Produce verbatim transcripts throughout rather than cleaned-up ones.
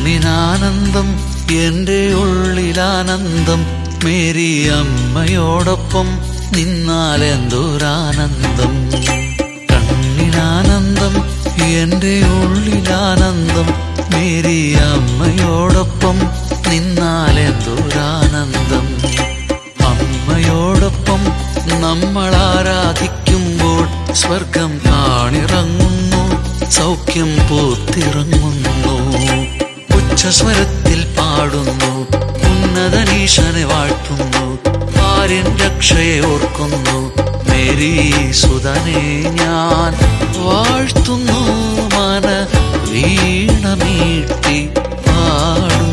കണ്ണിനാനന്ദം എന്റെ ഉള്ളിലാനന്ദം, മേരി അമ്മയോടൊപ്പം നിന്നാലെന്തൊരാനന്ദം. കണ്ണിനാനന്ദം എന്റെ ഉള്ളിലാനന്ദം, മേരി അമ്മയോടൊപ്പം നിന്നാലെന്തൊരാനന്ദം. അമ്മയോടൊപ്പം നമ്മൾ ആരാധിക്കുമ്പോൾ സ്വർഗം കാണിറങ്ങുന്നു, സൗഖ്യം പൂത്തിറങ്ങുന്നു. ഉച്ചസ്വരത്തിൽ പാടുന്നു, ഉന്നതനീശനെ വാഴ്ത്തുന്നു, ആര്യൻ രക്ഷയെ ഓർക്കുന്നു, മേരി സുതനെ ഞാൻ വാഴ്ത്തുന്നു. മന വീണമീട്ടി പാടുന്നു.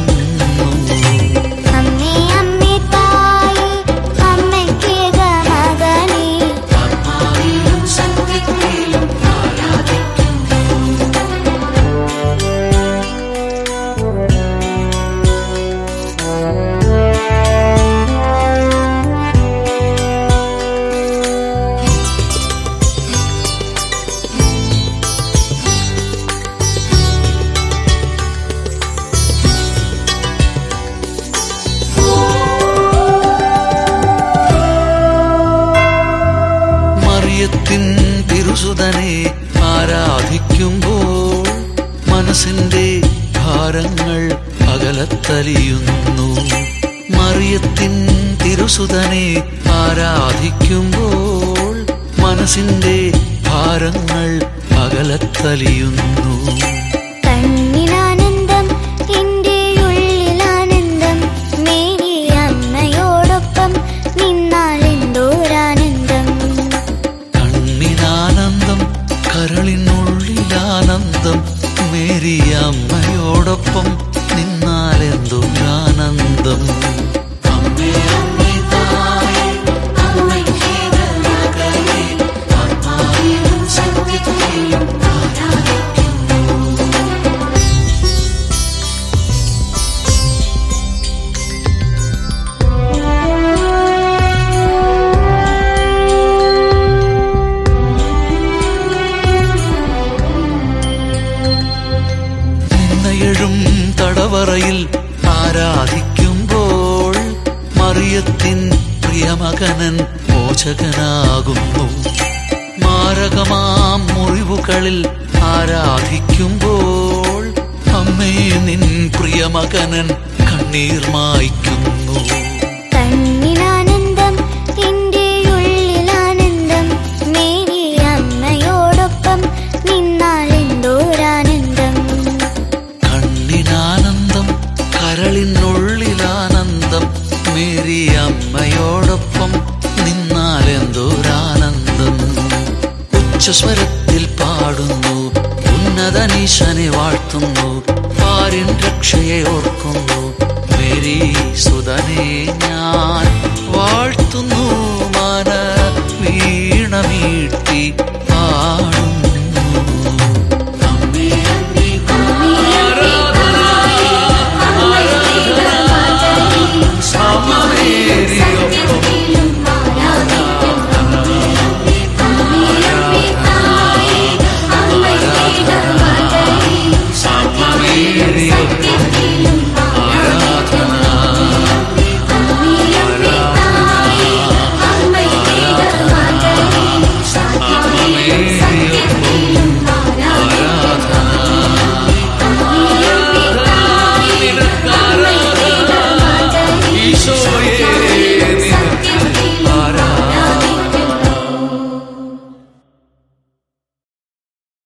തിരുസുതനെ ആരാധിക്കുമ്പോൾ മനസ്സിന്റെ ഭാരങ്ങൾ അകലത്തലിയുന്നു. മറിയത്തിൻ തിരുസുതനെ ആരാധിക്കുമ്പോൾ മനസ്സിന്റെ ഭാരങ്ങൾ അകലത്തലിയുന്നു. കണ്ണിനാനന്ദം എന്റെ ഉള്ളിലാനന്ദം, മേരി അമ്മയോടൊപ്പം നിന്നാലെന്തോരാനന്ദം. കണ്ണിനാനന്ദം കരളിനുള്ളിലാനന്ദം, മേരി അമ്മയോടൊപ്പം നിന്നാലെന്തോരാനന്ദം. തടവറയിൽ ആരാധിക്കുമ്പോൾ മറിയത്തിൻ പ്രിയമകനൻ മോചകനാകുന്നു. മാരകമാം മുറിവുകളിൽ ആരാധിക്കുമ്പോൾ അമ്മേ നിൻ പ്രിയമകനൻ കണ്ണീർ മായ്ക്കുന്നു. കണ്ണിനാനന്ദം എന്റെ ഉള്ളിലാനന്ദം, മേരി അമ്മയോടൊപ്പം നിന്നാലെന്തോരാനന്ദം. കണ്ണിനാനന്ദം കരളിനുള്ളിലാനന്ദം, മേരി അമ്മയോടൊപ്പം നിന്നാലെന്തോരാനന്ദം. ഉച്ചസ്വരത്തിൽ പാടുന്നു, ഉന്നതനീശനെ വാഴ്ത്തുന്നു, ആര്യൻ രക്ഷയെ ഓർക്കുന്നു, മേരി സുതനെ ഞാൻ